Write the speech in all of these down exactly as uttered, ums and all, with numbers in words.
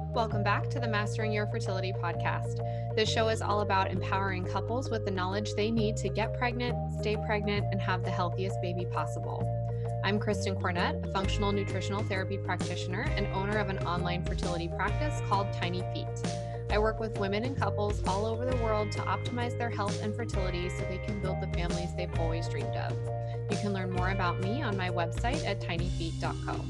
Welcome back to the Mastering Your Fertility podcast. This show is all about empowering couples with the knowledge they need to get pregnant, stay pregnant, and have the healthiest baby possible. I'm Kristen Cornett, a functional nutritional therapy practitioner and owner of an online fertility practice called Tiny Feet. I work with women and couples all over the world to optimize their health and fertility so they can build the families they've always dreamed of. You can learn more about me on my website at tiny feet dot co.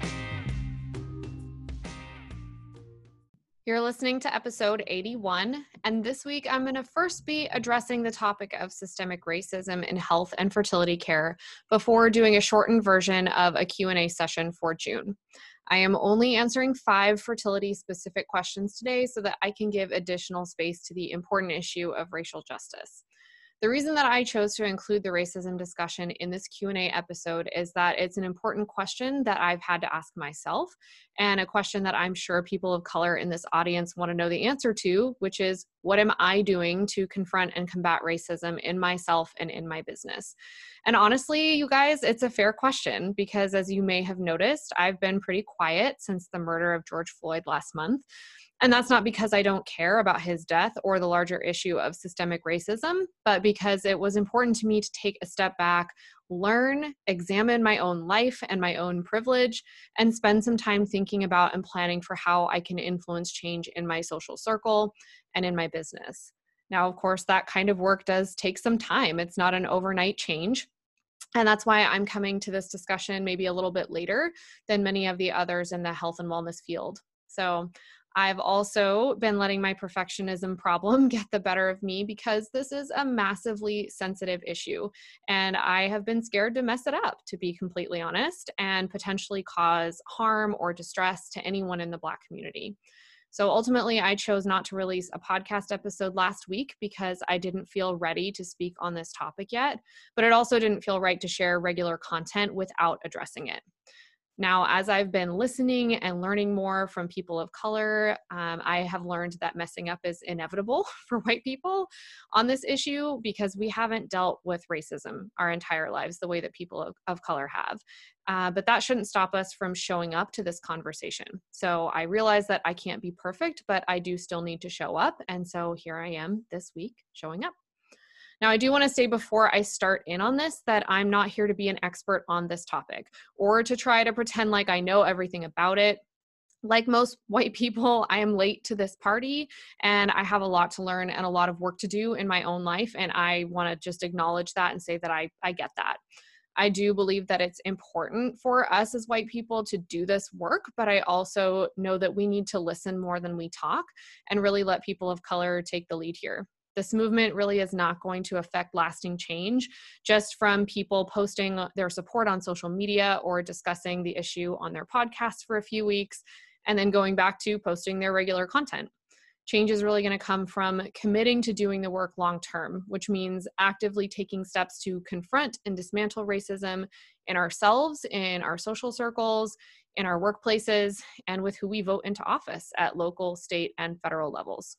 You're listening to episode eighty-one, and this week I'm going to first be addressing the topic of systemic racism in health and fertility care before doing a shortened version of a Q and A session for June. I am only answering five fertility-specific questions today so that I can give additional space to the important issue of racial justice. The reason that I chose to include the racism discussion in this Q and A episode is that it's an important question that I've had to ask myself, and a question that I'm sure people of color in this audience want to know the answer to, which is, what am I doing to confront and combat racism in myself and in my business? And honestly, you guys, it's a fair question because, as you may have noticed, I've been pretty quiet since the murder of George Floyd last month. And that's not because I don't care about his death or the larger issue of systemic racism, but because it was important to me to take a step back, learn, examine my own life and my own privilege, and spend some time thinking about and planning for how I can influence change in my social circle and in my business. Now, of course, that kind of work does take some time. It's not an overnight change. And that's why I'm coming to this discussion maybe a little bit later than many of the others in the health and wellness field. So I've also been letting my perfectionism problem get the better of me because this is a massively sensitive issue, and I have been scared to mess it up, to be completely honest, and potentially cause harm or distress to anyone in the Black community. So ultimately, I chose not to release a podcast episode last week because I didn't feel ready to speak on this topic yet, but it also didn't feel right to share regular content without addressing it. Now, as I've been listening and learning more from people of color, um, I have learned that messing up is inevitable for white people on this issue because we haven't dealt with racism our entire lives the way that people of, of color have. Uh, but that shouldn't stop us from showing up to this conversation. So I realize that I can't be perfect, but I do still need to show up. And so here I am this week showing up. Now, I do want to say before I start in on this that I'm not here to be an expert on this topic or to try to pretend like I know everything about it. Like most white people, I am late to this party and I have a lot to learn and a lot of work to do in my own life. And I want to just acknowledge that and say that I, I get that. I do believe that it's important for us as white people to do this work, but I also know that we need to listen more than we talk and really let people of color take the lead here. This movement really is not going to affect lasting change just from people posting their support on social media or discussing the issue on their podcasts for a few weeks and then going back to posting their regular content. Change is really going to come from committing to doing the work long term, which means actively taking steps to confront and dismantle racism in ourselves, in our social circles, in our workplaces, and with who we vote into office at local, state, and federal levels.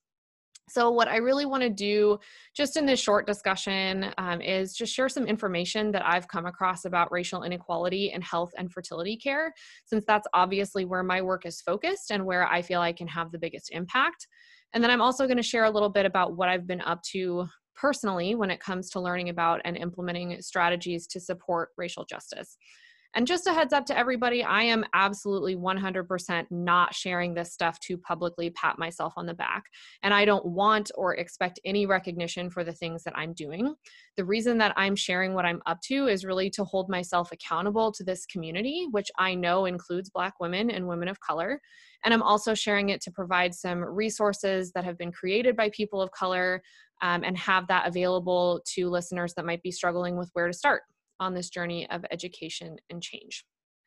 So what I really want to do just in this short discussion um, is just share some information that I've come across about racial inequality in health and fertility care, since that's obviously where my work is focused and where I feel I can have the biggest impact. And then I'm also going to share a little bit about what I've been up to personally when it comes to learning about and implementing strategies to support racial justice. And just a heads up to everybody, I am absolutely one hundred percent not sharing this stuff to publicly pat myself on the back. And I don't want or expect any recognition for the things that I'm doing. The reason that I'm sharing what I'm up to is really to hold myself accountable to this community, which I know includes Black women and women of color. And I'm also sharing it to provide some resources that have been created by people of color um, and have that available to listeners that might be struggling with where to start on this journey of education and change.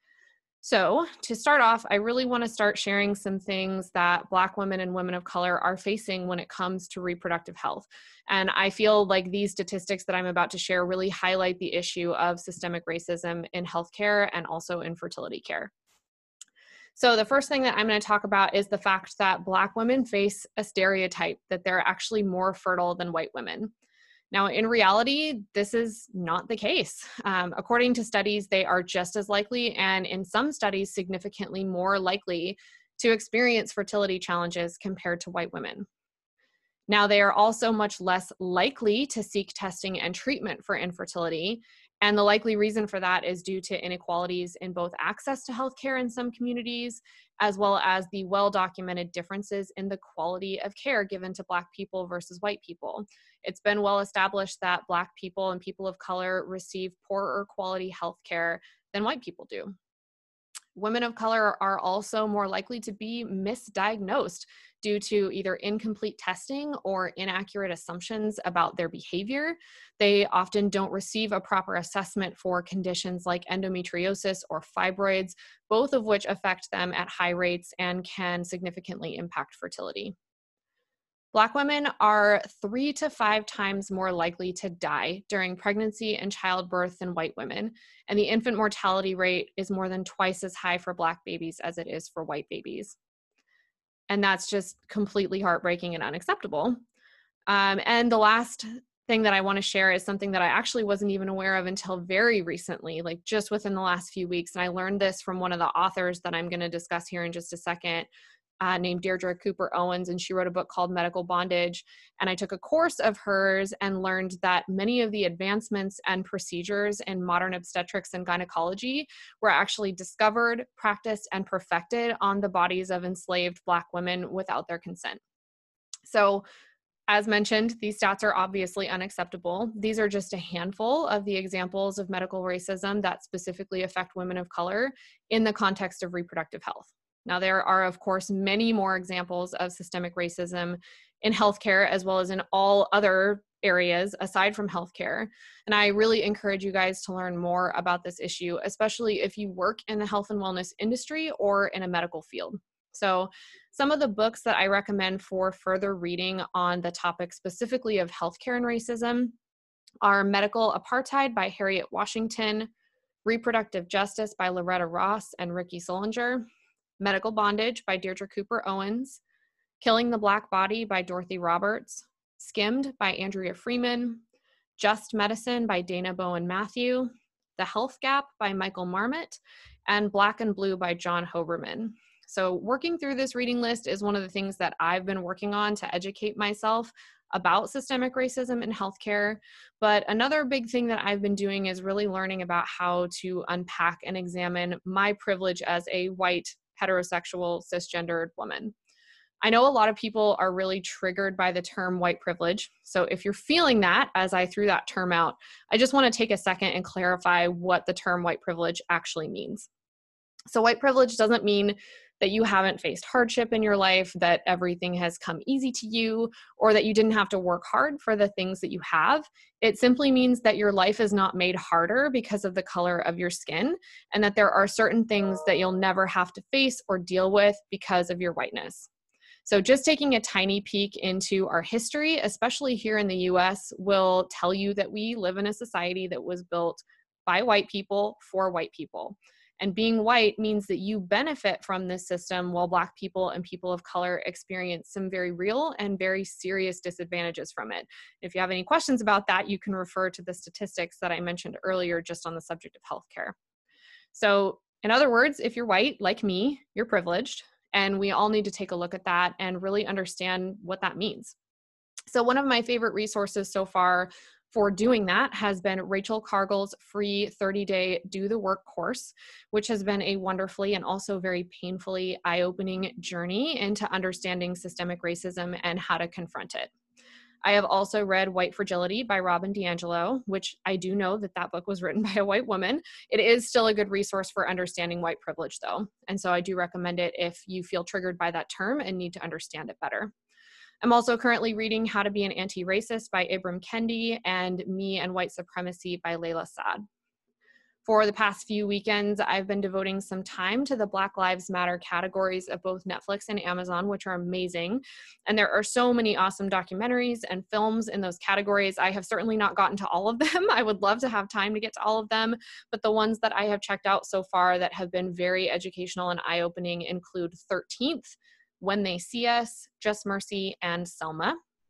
So to start off, I really want to start sharing some things that Black women and women of color are facing when it comes to reproductive health. And I feel like these statistics that I'm about to share really highlight the issue of systemic racism in healthcare and also in fertility care. So the first thing that I'm going to talk about is the fact that Black women face a stereotype that they're actually more fertile than white women. Now, in reality, this is not the case. Um, according to studies, they are just as likely, and in some studies, significantly more likely to experience fertility challenges compared to white women. Now, they are also much less likely to seek testing and treatment for infertility. And the likely reason for that is due to inequalities in both access to healthcare in some communities, as well as the well-documented differences in the quality of care given to Black people versus white people. It's been well established that Black people and people of color receive poorer quality healthcare than white people do. Women of color are also more likely to be misdiagnosed due to either incomplete testing or inaccurate assumptions about their behavior. They often don't receive a proper assessment for conditions like endometriosis or fibroids, both of which affect them at high rates and can significantly impact fertility. Black women are three to five times more likely to die during pregnancy and childbirth than white women, and the infant mortality rate is more than twice as high for Black babies as it is for white babies. And that's just completely heartbreaking and unacceptable. Um, and the last thing that I want to share is something that I actually wasn't even aware of until very recently, like just within the last few weeks. And I learned this from one of the authors that I'm going to discuss here in just a second, Uh, named Deirdre Cooper Owens, and she wrote a book called Medical Bondage. And I took a course of hers and learned that many of the advancements and procedures in modern obstetrics and gynecology were actually discovered, practiced, and perfected on the bodies of enslaved Black women without their consent. So, as mentioned, these stats are obviously unacceptable. These are just a handful of the examples of medical racism that specifically affect women of color in the context of reproductive health. Now, there are, of course, many more examples of systemic racism in healthcare as well as in all other areas aside from healthcare. And I really encourage you guys to learn more about this issue, especially if you work in the health and wellness industry or in a medical field. So some of the books that I recommend for further reading on the topic specifically of healthcare and racism are Medical Apartheid by Harriet Washington, Reproductive Justice by Loretta Ross and Ricky Solinger, Medical Bondage by Deirdre Cooper Owens, Killing the Black Body by Dorothy Roberts, Skimmed by Andrea Freeman, Just Medicine by Dana Bowen Matthew, The Health Gap by Michael Marmot, and Black and Blue by John Hoberman. So working through this reading list is one of the things that I've been working on to educate myself about systemic racism in healthcare. But another big thing that I've been doing is really learning about how to unpack and examine my privilege as a white, heterosexual, cisgendered woman. I know a lot of people are really triggered by the term white privilege. So if you're feeling that as I threw that term out, I just want to take a second and clarify what the term white privilege actually means. So white privilege doesn't mean that you haven't faced hardship in your life, that everything has come easy to you, or that you didn't have to work hard for the things that you have. It simply means that your life is not made harder because of the color of your skin, and that there are certain things that you'll never have to face or deal with because of your whiteness. So just taking a tiny peek into our history, especially here in the U S, will tell you that we live in a society that was built by white people for white people. And being white means that you benefit from this system while Black people and people of color experience some very real and very serious disadvantages from it. If you have any questions about that, you can refer to the statistics that I mentioned earlier just on the subject of healthcare. So in other words, if you're white, like me, you're privileged. And we all need to take a look at that and really understand what that means. So one of my favorite resources so far for doing that has been Rachel Cargill's free thirty-day Do the Work course, which has been a wonderfully and also very painfully eye-opening journey into understanding systemic racism and how to confront it. I have also read White Fragility by Robin DiAngelo, which I do know that that book was written by a white woman. It is still a good resource for understanding white privilege, though. And so I do recommend it if you feel triggered by that term and need to understand it better. I'm also currently reading How to Be an Anti-Racist by Ibram Kendi and Me and White Supremacy by Layla Saad. For the past few weekends, I've been devoting some time to the Black Lives Matter categories of both Netflix and Amazon, which are amazing. And there are so many awesome documentaries and films in those categories. I have certainly not gotten to all of them. I would love to have time to get to all of them, but the ones that I have checked out so far that have been very educational and eye-opening include thirteenth, When They See Us, Just Mercy, and Selma.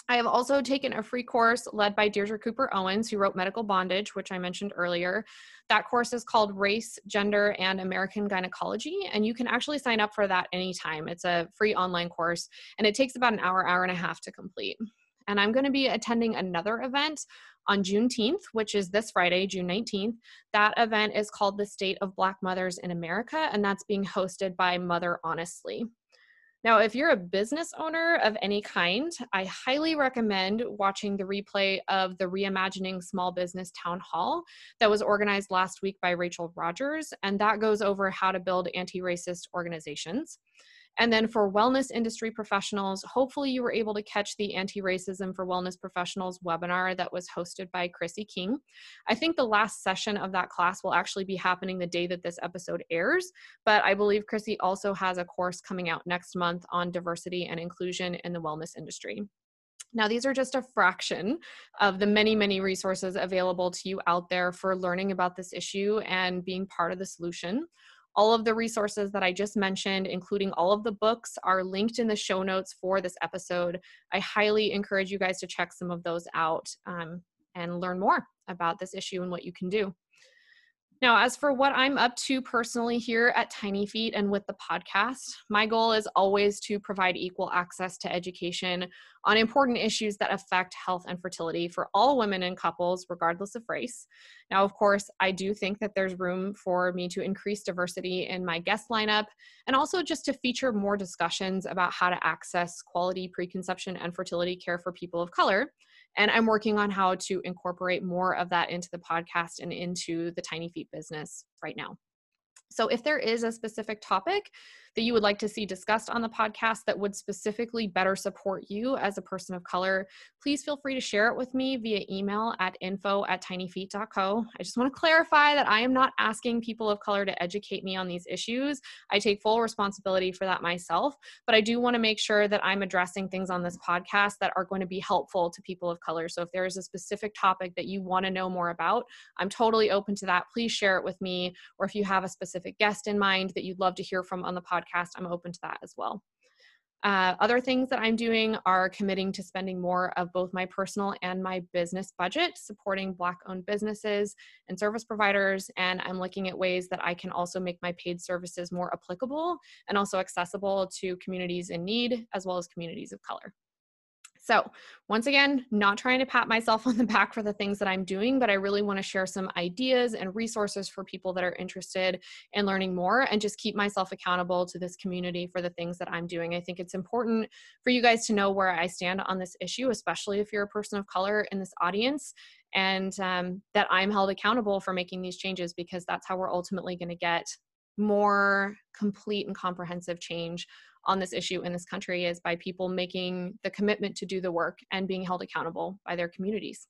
I have also taken a free course led by Deirdre Cooper Owens, who wrote Medical Bondage, which I mentioned earlier. That course is called Race, Gender, and American Gynecology, and you can actually sign up for that anytime. It's a free online course, and it takes about an hour, hour and a half to complete. And I'm going to be attending another event on Juneteenth, which is this Friday, June nineteenth. That event is called The State of Black Mothers in America, and that's being hosted by Mother Honestly. Now, if you're a business owner of any kind, I highly recommend watching the replay of the Reimagining Small Business Town Hall that was organized last week by Rachel Rogers, and that goes over how to build anti-racist organizations. And then for wellness industry professionals, hopefully you were able to catch the Anti-Racism for Wellness Professionals webinar that was hosted by Chrissy King. I think the last session of that class will actually be happening the day that this episode airs, but I believe Chrissy also has a course coming out next month on diversity and inclusion in the wellness industry. Now, these are just a fraction of the many, many resources available to you out there for learning about this issue and being part of the solution. All of the resources that I just mentioned, including all of the books, are linked in the show notes for this episode. I highly encourage you guys to check some of those out um, and learn more about this issue and what you can do. Now, as for what I'm up to personally here at Tiny Feet and with the podcast, my goal is always to provide equal access to education on important issues that affect health and fertility for all women and couples, regardless of race. Now, of course, I do think that there's room for me to increase diversity in my guest lineup and also just to feature more discussions about how to access quality preconception and fertility care for people of color. And I'm working on how to incorporate more of that into the podcast and into the Tiny Feet business right now. So if there is a specific topic that you would like to see discussed on the podcast that would specifically better support you as a person of color, please feel free to share it with me via email at info at tinyfeet dot co. I just want to clarify that I am not asking people of color to educate me on these issues. I take full responsibility for that myself, but I do want to make sure that I'm addressing things on this podcast that are going to be helpful to people of color. So if there is a specific topic that you want to know more about, I'm totally open to that. Please share it with me, or if you have a specific guest in mind that you'd love to hear from on the podcast, I'm open to that as well. Uh, other things that I'm doing are committing to spending more of both my personal and my business budget supporting Black-owned businesses and service providers, and I'm looking at ways that I can also make my paid services more applicable and also accessible to communities in need as well as communities of color. So once again, not trying to pat myself on the back for the things that I'm doing, but I really want to share some ideas and resources for people that are interested in learning more and just keep myself accountable to this community for the things that I'm doing. I think it's important for you guys to know where I stand on this issue, especially if you're a person of color in this audience, and um, that I'm held accountable for making these changes, because that's how we're ultimately going to get more complete and comprehensive change on this issue in this country, is by people making the commitment to do the work and being held accountable by their communities.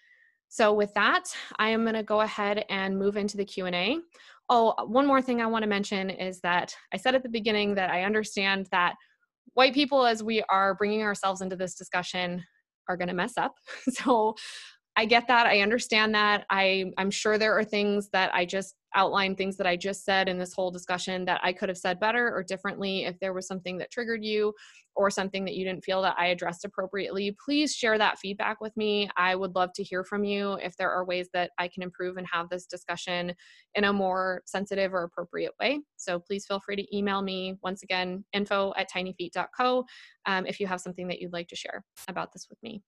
So with that, I am going to go ahead and move into the Q and A. Oh, one more thing I want to mention is that I said at the beginning that I understand that white people, as we are bringing ourselves into this discussion, are going to mess up. So I get that. I understand that. I, I'm sure there are things that I just outlined, things that I just said in this whole discussion that I could have said better or differently. If there was something that triggered you or something that you didn't feel that I addressed appropriately, please share that feedback with me. I would love to hear from you if there are ways that I can improve and have this discussion in a more sensitive or appropriate way. So please feel free to email me. Once again, info at tinyfeet dot co um, if you have something that you'd like to share about this with me.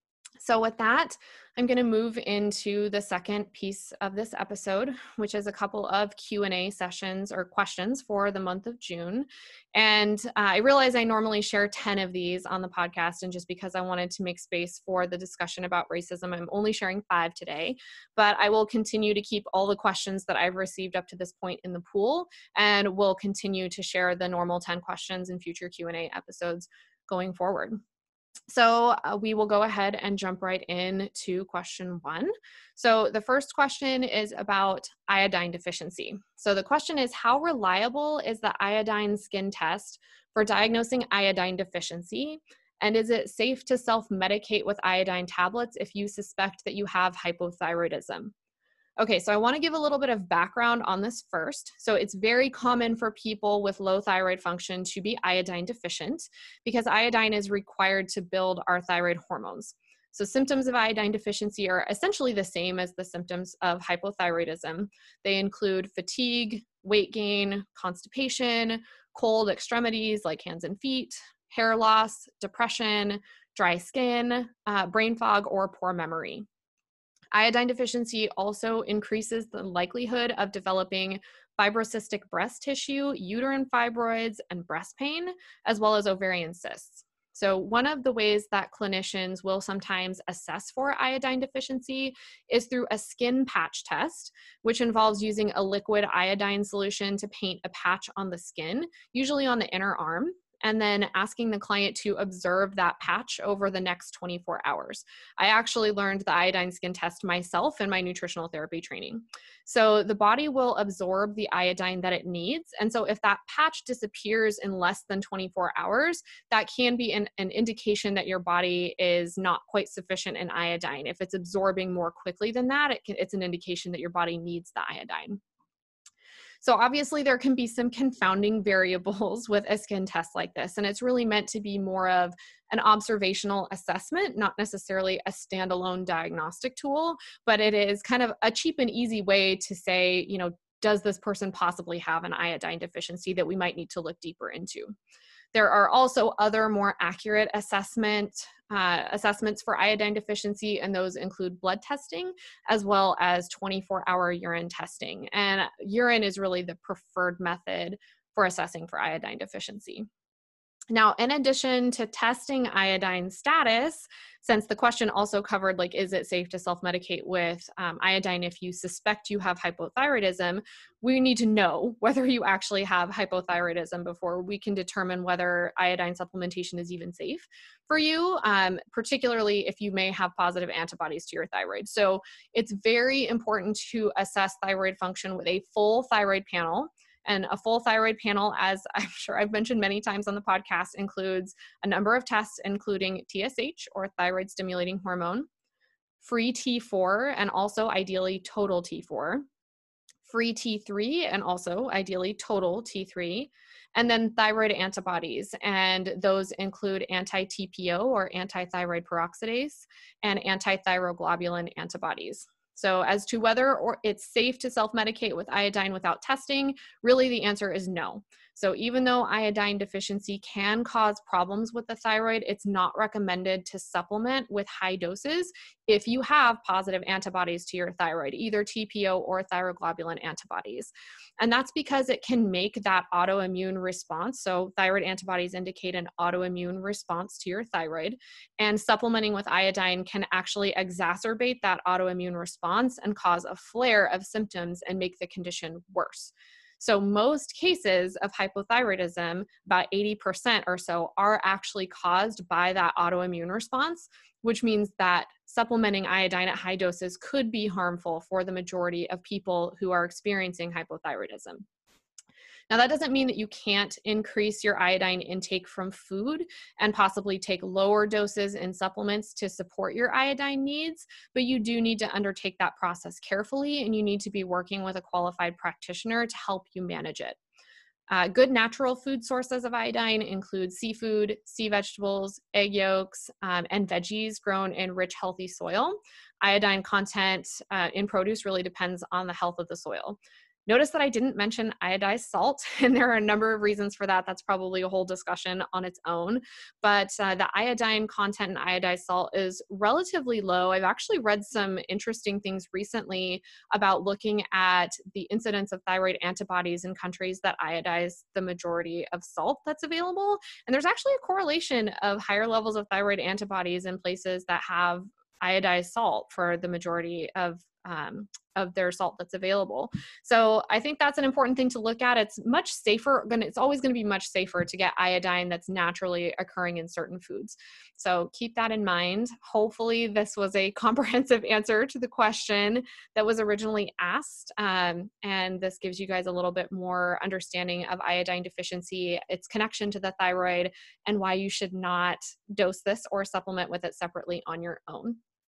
So with that, I'm going to move into the second piece of this episode, which is a couple of Q and A sessions or questions for the month of June. And uh, I realize I normally share ten of these on the podcast, and just because I wanted to make space for the discussion about racism, I'm only sharing five today, but I will continue to keep all the questions that I've received up to this point in the pool, and will continue to share the normal ten questions in future Q and A episodes going forward. So uh, we will go ahead and jump right in to question one. So the first question is about iodine deficiency. So the question is, how reliable is the iodine skin test for diagnosing iodine deficiency? And is it safe to self-medicate with iodine tablets if you suspect that you have hypothyroidism? Okay, so I want to give a little bit of background on this first. So it's very common for people with low thyroid function to be iodine deficient because iodine is required to build our thyroid hormones. So symptoms of iodine deficiency are essentially the same as the symptoms of hypothyroidism. They include fatigue, weight gain, constipation, cold extremities like hands and feet, hair loss, depression, dry skin, uh, brain fog, or poor memory. Iodine deficiency also increases the likelihood of developing fibrocystic breast tissue, uterine fibroids, and breast pain, as well as ovarian cysts. So one of the ways that clinicians will sometimes assess for iodine deficiency is through a skin patch test, which involves using a liquid iodine solution to paint a patch on the skin, usually on the inner arm, and then asking the client to observe that patch over the next twenty-four hours. I actually learned the iodine skin test myself in my nutritional therapy training. So the body will absorb the iodine that it needs. And so if that patch disappears in less than twenty-four hours, that can be an, an indication that your body is not quite sufficient in iodine. If it's absorbing more quickly than that, it can, it's an indication that your body needs the iodine. So obviously there can be some confounding variables with a skin test like this, and it's really meant to be more of an observational assessment, not necessarily a standalone diagnostic tool, but it is kind of a cheap and easy way to say, you know, does this person possibly have an iodine deficiency that we might need to look deeper into? There are also other more accurate assessment uh, assessments for iodine deficiency, and those include blood testing as well as twenty-four hour urine testing. And urine is really the preferred method for assessing for iodine deficiency. Now, in addition to testing iodine status, since the question also covered, like, is it safe to self-medicate with um, iodine if you suspect you have hypothyroidism, we need to know whether you actually have hypothyroidism before we can determine whether iodine supplementation is even safe for you, um, particularly if you may have positive antibodies to your thyroid. So it's very important to assess thyroid function with a full thyroid panel. And a full thyroid panel, as I'm sure I've mentioned many times on the podcast, includes a number of tests, including T S H, or thyroid stimulating hormone, free T four, and also ideally total T four, free T three, and also ideally total T three, and then thyroid antibodies. And those include anti-T P O, or anti-thyroid peroxidase, and anti-thyroglobulin antibodies. So as to whether or it's safe to self-medicate with iodine without testing, really the answer is no. So even though iodine deficiency can cause problems with the thyroid, it's not recommended to supplement with high doses if you have positive antibodies to your thyroid, either T P O or thyroglobulin antibodies. And that's because it can make that autoimmune response. So thyroid antibodies indicate an autoimmune response to your thyroid, and supplementing with iodine can actually exacerbate that autoimmune response and cause a flare of symptoms and make the condition worse. So most cases of hypothyroidism, about eighty percent or so, are actually caused by that autoimmune response, which means that supplementing iodine at high doses could be harmful for the majority of people who are experiencing hypothyroidism. Now, that doesn't mean that you can't increase your iodine intake from food and possibly take lower doses in supplements to support your iodine needs, but you do need to undertake that process carefully, and you need to be working with a qualified practitioner to help you manage it. Uh, good natural food sources of iodine include seafood, sea vegetables, egg yolks, um, and veggies grown in rich, healthy soil. Iodine content uh, in produce really depends on the health of the soil. Notice that I didn't mention iodized salt, and there are a number of reasons for that. That's probably a whole discussion on its own, but uh, the iodine content in iodized salt is relatively low. I've actually read some interesting things recently about looking at the incidence of thyroid antibodies in countries that iodize the majority of salt that's available, and there's actually a correlation of higher levels of thyroid antibodies in places that have iodized salt for the majority of um, of their salt that's available. So I think that's an important thing to look at. It's much safer, gonna, it's always going to be much safer to get iodine that's naturally occurring in certain foods. So keep that in mind. Hopefully this was a comprehensive answer to the question that was originally asked. Um, and this gives you guys a little bit more understanding of iodine deficiency, its connection to the thyroid, and why you should not dose this or supplement with it separately on your own.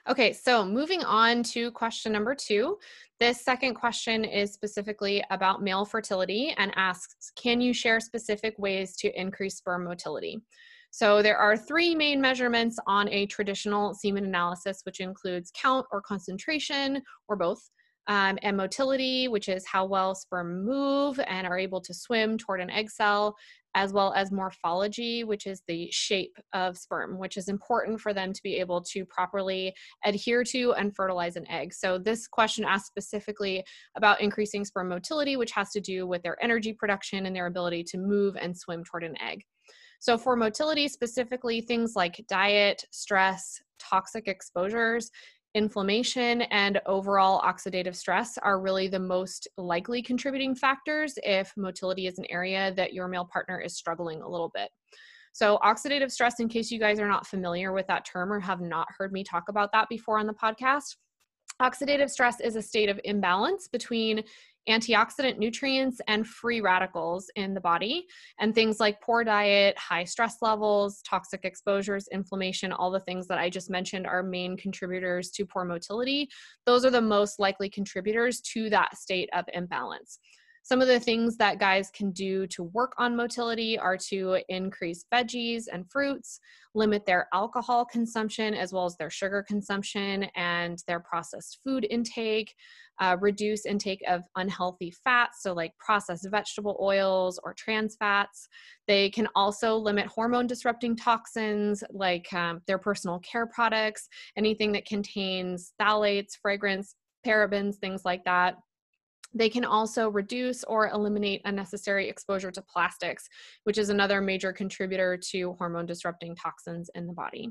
Okay, so moving on to question number two. This second question is specifically about male fertility and asks, can you share specific ways to increase sperm motility? So there are three main measurements on a traditional semen analysis, which includes count or concentration or both, um, and motility, which is how well sperm move and are able to swim toward an egg cell, as well as morphology, which is the shape of sperm, which is important for them to be able to properly adhere to and fertilize an egg. So this question asks specifically about increasing sperm motility, which has to do with their energy production and their ability to move and swim toward an egg. So for motility specifically, things like diet, stress, toxic exposures, inflammation, and overall oxidative stress are really the most likely contributing factors if motility is an area that your male partner is struggling a little bit. So oxidative stress, in case you guys are not familiar with that term or have not heard me talk about that before on the podcast, oxidative stress is a state of imbalance between antioxidant nutrients and free radicals in the body. And things like poor diet, high stress levels, toxic exposures, inflammation, all the things that I just mentioned are main contributors to poor motility. Those are the most likely contributors to that state of imbalance. Some of the things that guys can do to work on motility are to increase veggies and fruits, limit their alcohol consumption as well as their sugar consumption and their processed food intake, uh, reduce intake of unhealthy fats, so like processed vegetable oils or trans fats. They can also limit hormone disrupting toxins like um, their personal care products, anything that contains phthalates, fragrance, parabens, things like that. They can also reduce or eliminate unnecessary exposure to plastics, which is another major contributor to hormone disrupting toxins in the body.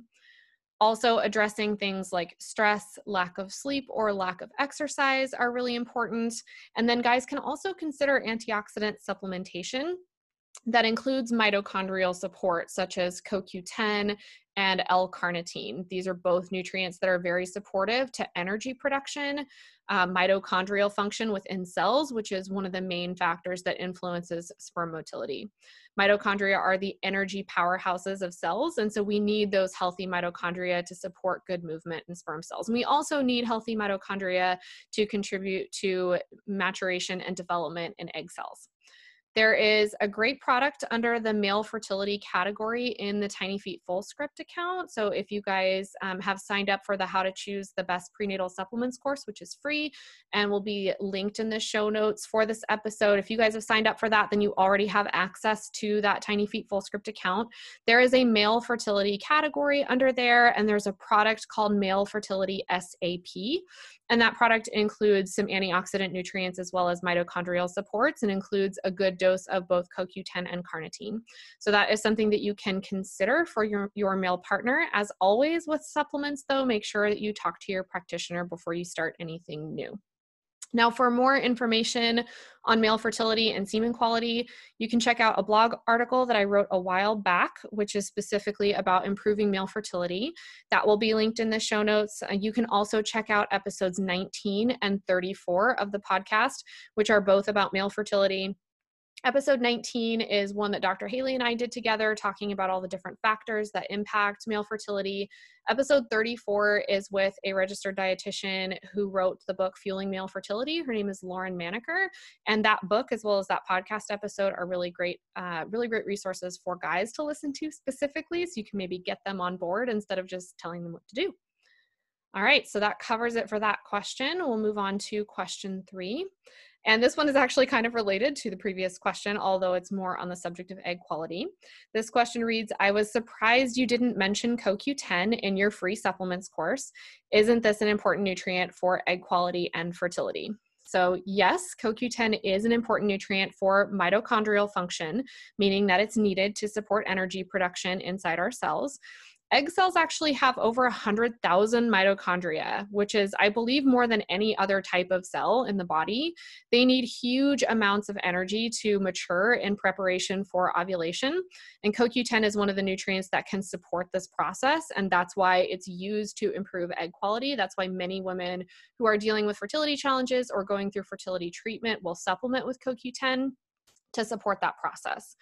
Also, addressing things like stress, lack of sleep, or lack of exercise are really important. And then guys can also consider antioxidant supplementation that includes mitochondrial support, such as C O Q ten and L-carnitine. These are both nutrients that are very supportive to energy production, uh, mitochondrial function within cells, which is one of the main factors that influences sperm motility. Mitochondria are the energy powerhouses of cells, and so we need those healthy mitochondria to support good movement in sperm cells. And we also need healthy mitochondria to contribute to maturation and development in egg cells. There is a great product under the male fertility category in the Tiny Feet Fullscript account. So if you guys um, have signed up for the How to Choose the Best Prenatal Supplements course, which is free and will be linked in the show notes for this episode, if you guys have signed up for that, then you already have access to that Tiny Feet Fullscript account. There is a male fertility category under there, and there's a product called Male Fertility S A P. And that product includes some antioxidant nutrients as well as mitochondrial supports and includes a good dose of both C O Q ten and carnitine. So that is something that you can consider for your, your male partner. As always with supplements though, make sure that you talk to your practitioner before you start anything new. Now, for more information on male fertility and semen quality, you can check out a blog article that I wrote a while back, which is specifically about improving male fertility. That will be linked in the show notes. Uh, you can also check out episodes nineteen and thirty-four of the podcast, which are both about male fertility. Episode nineteen is one that Doctor Haley and I did together, talking about all the different factors that impact male fertility. Episode thirty-four is with a registered dietitian who wrote the book Fueling Male Fertility. Her name is Lauren Maneker. And that book, as well as that podcast episode, are really great, uh, really great resources for guys to listen to specifically, so you can maybe get them on board instead of just telling them what to do. All right, so that covers it for that question. We'll move on to question three. And this one is actually kind of related to the previous question, although it's more on the subject of egg quality. This question reads, I was surprised you didn't mention C O Q ten in your free supplements course. Isn't this an important nutrient for egg quality and fertility? So yes, C O Q ten is an important nutrient for mitochondrial function, meaning that it's needed to support energy production inside our cells. Egg cells actually have over one hundred thousand mitochondria, which is, I believe, more than any other type of cell in the body. They need huge amounts of energy to mature in preparation for ovulation. And C O Q ten is one of the nutrients that can support this process. And that's why it's used to improve egg quality. That's why many women who are dealing with fertility challenges or going through fertility treatment will supplement with C O Q ten to support that process.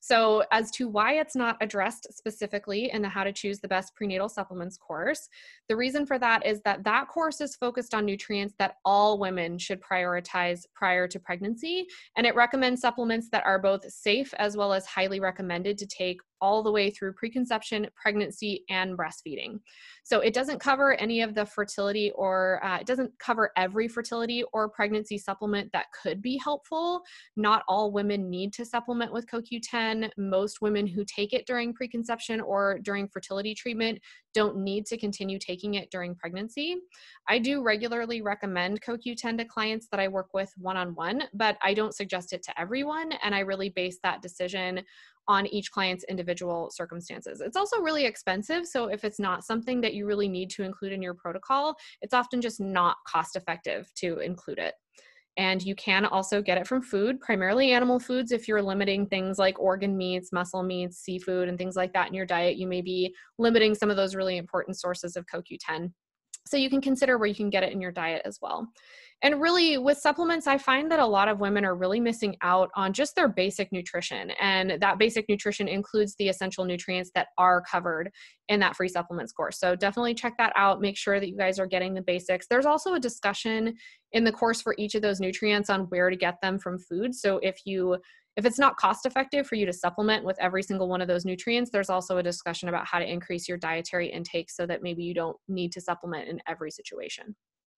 So as to why it's not addressed specifically in the How to Choose the Best Prenatal Supplements course, the reason for that is that that course is focused on nutrients that all women should prioritize prior to pregnancy, and it recommends supplements that are both safe as well as highly recommended to take all the way through preconception, pregnancy, and breastfeeding. So it doesn't cover any of the fertility or uh, it doesn't cover every fertility or pregnancy supplement that could be helpful. Not all women need to supplement with Co Q ten. Most women who take it during preconception or during fertility treatment don't need to continue taking it during pregnancy. I do regularly recommend Co Q ten to clients that I work with one-on-one, but I don't suggest it to everyone, and I really base that decision on each client's individual circumstances. It's also really expensive, so if it's not something that you really need to include in your protocol, it's often just not cost effective to include it. And you can also get it from food, primarily animal foods. If you're limiting things like organ meats, muscle meats, seafood, and things like that in your diet, you may be limiting some of those really important sources of Co Q ten. So you can consider where you can get it in your diet as well. And really with supplements, I find that a lot of women are really missing out on just their basic nutrition. And that basic nutrition includes the essential nutrients that are covered in that free supplements course. So definitely check that out. Make sure that you guys are getting the basics. There's also a discussion in the course for each of those nutrients on where to get them from food. So if you If it's not cost effective for you to supplement with every single one of those nutrients, there's also a discussion about how to increase your dietary intake so that maybe you don't need to supplement in every situation.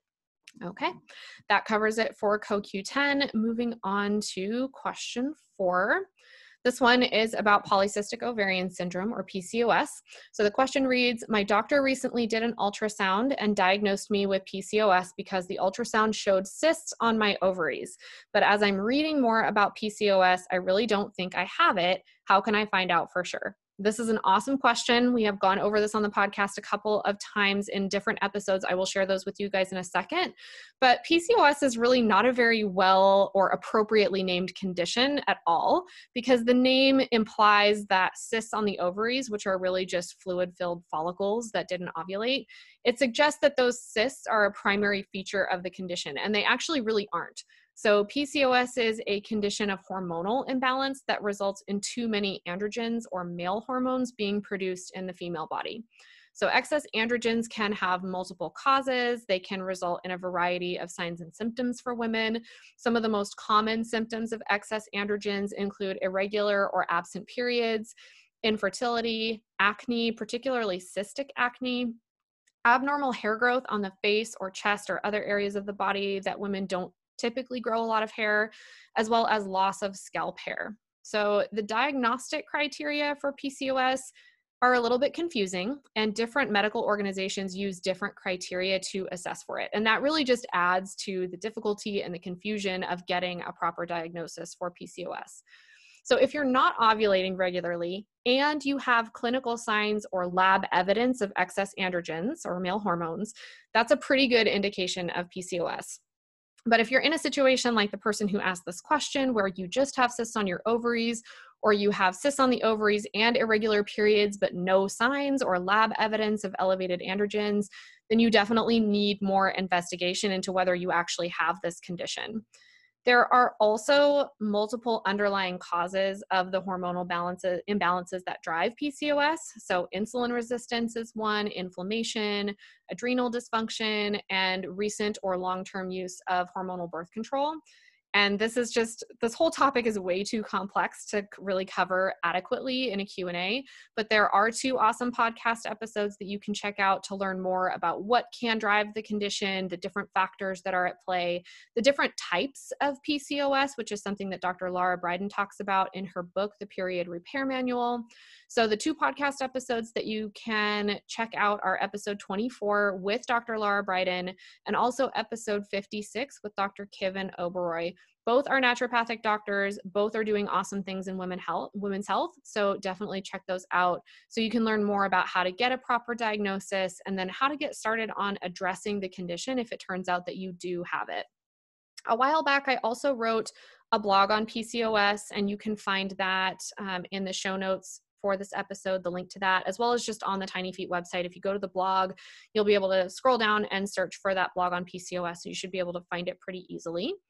Okay, that covers it for Co Q ten. Moving on to question four. This one is about polycystic ovarian syndrome, or P C O S. So the question reads, my doctor recently did an ultrasound and diagnosed me with P C O S because the ultrasound showed cysts on my ovaries. But as I'm reading more about P C O S, I really don't think I have it. How can I find out for sure? This is an awesome question. We have gone over this on the podcast a couple of times in different episodes. I will share those with you guys in a second. But P C O S is really not a very well or appropriately named condition at all, because the name implies that cysts on the ovaries, which are really just fluid-filled follicles that didn't ovulate, it suggests that those cysts are a primary feature of the condition, and they actually really aren't. So P C O S is a condition of hormonal imbalance that results in too many androgens, or male hormones, being produced in the female body. So excess androgens can have multiple causes. They can result in a variety of signs and symptoms for women. Some of the most common symptoms of excess androgens include irregular or absent periods, infertility, acne, particularly cystic acne, abnormal hair growth on the face or chest or other areas of the body that women don't typically grow a lot of hair, as well as loss of scalp hair. So the diagnostic criteria for P C O S are a little bit confusing, and different medical organizations use different criteria to assess for it. And that really just adds to the difficulty and the confusion of getting a proper diagnosis for P C O S. So if you're not ovulating regularly and you have clinical signs or lab evidence of excess androgens, or male hormones, that's a pretty good indication of P C O S. But if you're in a situation like the person who asked this question, where you just have cysts on your ovaries, or you have cysts on the ovaries and irregular periods, but no signs or lab evidence of elevated androgens, then you definitely need more investigation into whether you actually have this condition. There are also multiple underlying causes of the hormonal balances, imbalances that drive P C O S. So insulin resistance is one, inflammation, adrenal dysfunction, and recent or long-term use of hormonal birth control. And this is just, this whole topic is way too complex to really cover adequately in a Q and A, but there are two awesome podcast episodes that you can check out to learn more about what can drive the condition, the different factors that are at play, the different types of P C O S, which is something that Doctor Laura Briden talks about in her book, The Period Repair Manual. So the two podcast episodes that you can check out are episode twenty-four with Doctor Laura Briden, and also episode fifty-six with Doctor Kevin Oberoi. Both are naturopathic doctors. Both are doing awesome things in women health, women's health. So definitely check those out so you can learn more about how to get a proper diagnosis, and then how to get started on addressing the condition if it turns out that you do have it. A while back, I also wrote a blog on P C O S, and you can find that um, in the show notes for this episode, the link to that, as well as just on the Tiny Feet website. If you go to the blog, you'll be able to scroll down and search for that blog on P C O S. So you should be able to find it pretty easily.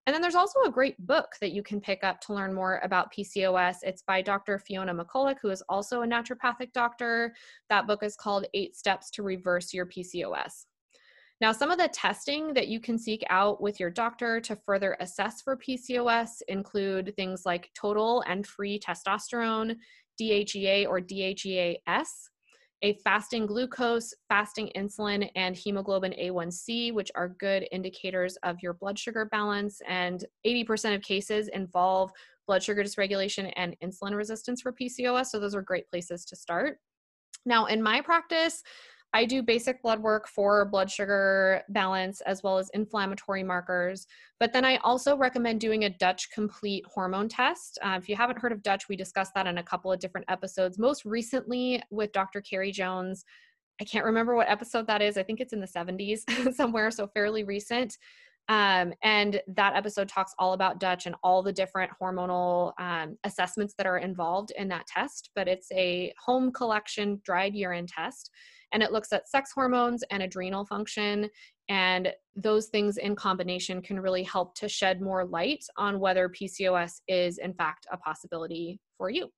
And then there's also a great book that you can pick up to learn more about P C O S. It's by Doctor Fiona McCulloch, who is also a naturopathic doctor. That book is called Eight Steps to Reverse Your P C O S. Now, some of the testing that you can seek out with your doctor to further assess for P C O S include things like total and free testosterone, D H E A or D H E A S, a fasting glucose, fasting insulin, and hemoglobin A one C, which are good indicators of your blood sugar balance. And eighty percent of cases involve blood sugar dysregulation and insulin resistance for P C O S. So those are great places to start. Now, in my practice, I do basic blood work for blood sugar balance as well as inflammatory markers, but then I also recommend doing a Dutch Complete hormone test. Uh, if you haven't heard of Dutch, we discussed that in a couple of different episodes, most recently with Doctor Carrie Jones. I can't remember what episode that is. I think it's in the seventies somewhere, so fairly recent. Um, and that episode talks all about Dutch and all the different hormonal um, assessments that are involved in that test, but it's a home collection dried urine test. And it looks at sex hormones and adrenal function. And those things in combination can really help to shed more light on whether P C O S is in fact a possibility for you.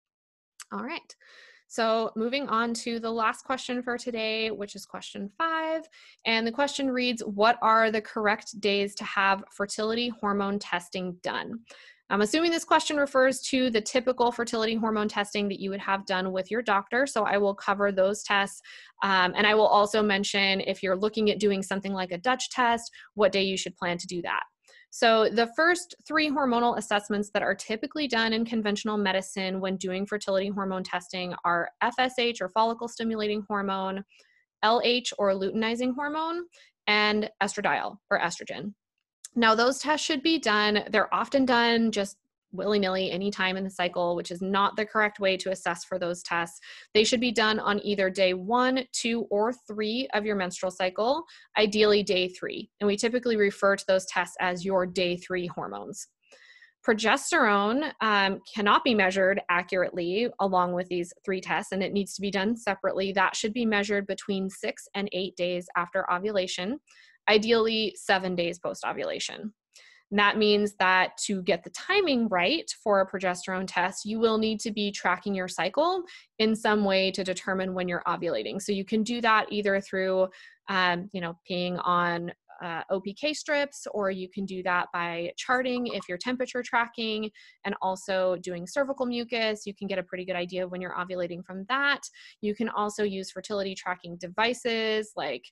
All right. So moving on to the last question for today, which is question five. And the question reads, what are the correct days to have fertility hormone testing done? I'm assuming this question refers to the typical fertility hormone testing that you would have done with your doctor. So I will cover those tests. Um, and I will also mention if you're looking at doing something like a Dutch test, what day you should plan to do that. So the first three hormonal assessments that are typically done in conventional medicine when doing fertility hormone testing are F S H or follicle stimulating hormone, L H or luteinizing hormone, and estradiol or estrogen. Now, those tests should be done, they're often done just willy-nilly anytime in the cycle, which is not the correct way to assess for those tests. They should be done on either day one, two, or three of your menstrual cycle, ideally day three. And we typically refer to those tests as your day three hormones. Progesterone um, cannot be measured accurately along with these three tests, and it needs to be done separately. That should be measured between six and eight days after ovulation, ideally seven days post-ovulation. And that means that to get the timing right for a progesterone test, you will need to be tracking your cycle in some way to determine when you're ovulating. So you can do that either through, um, you know, peeing on uh, O P K strips, or you can do that by charting if you're temperature tracking, and also doing cervical mucus. You can get a pretty good idea of when you're ovulating from that. You can also use fertility tracking devices like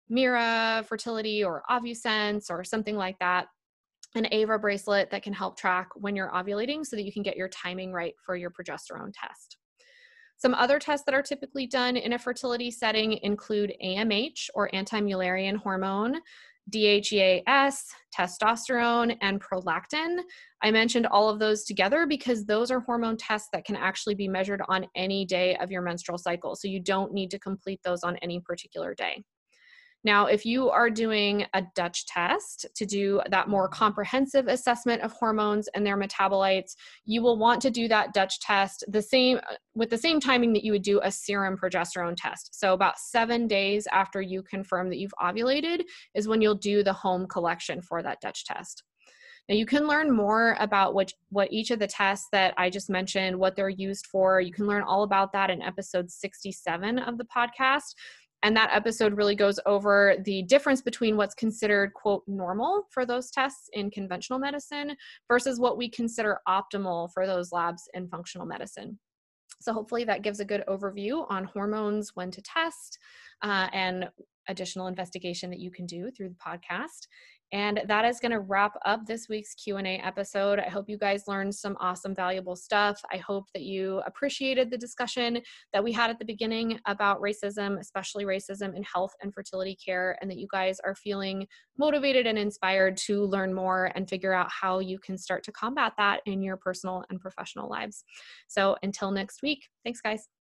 Mira Fertility or OvuSense or something like that, an Ava bracelet that can help track when you're ovulating so that you can get your timing right for your progesterone test. Some other tests that are typically done in a fertility setting include A M H or anti-Mullerian hormone, D H E A S, testosterone, and prolactin. I mentioned all of those together because those are hormone tests that can actually be measured on any day of your menstrual cycle. So you don't need to complete those on any particular day. Now, if you are doing a Dutch test to do that more comprehensive assessment of hormones and their metabolites, you will want to do that Dutch test the same with the same timing that you would do a serum progesterone test. So about seven days after you confirm that you've ovulated is when you'll do the home collection for that Dutch test. Now, you can learn more about what, what each of the tests that I just mentioned, what they're used for. You can learn all about that in episode sixty-seven of the podcast. And that episode really goes over the difference between what's considered, quote, normal for those tests in conventional medicine versus what we consider optimal for those labs in functional medicine. So hopefully that gives a good overview on hormones, when to test, uh, and additional investigation that you can do through the podcast. And that is going to wrap up this week's Q and A episode. I hope you guys learned some awesome, valuable stuff. I hope that you appreciated the discussion that we had at the beginning about racism, especially racism in health and fertility care, and that you guys are feeling motivated and inspired to learn more and figure out how you can start to combat that in your personal and professional lives. So until next week, thanks, guys.